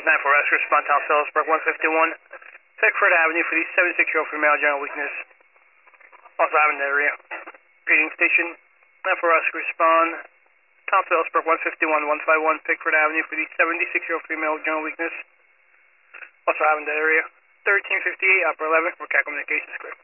for rescue response, South Phillipsburg 151. Pickford Avenue for the 76-year-old female, general weakness. Also having the area. Reading station. 9 for rescue respond. South Phillipsburg 151, 151. Pickford Avenue for the 76-year-old female, general weakness. Also having the area. 1358, upper 11 for Cat Communications Square.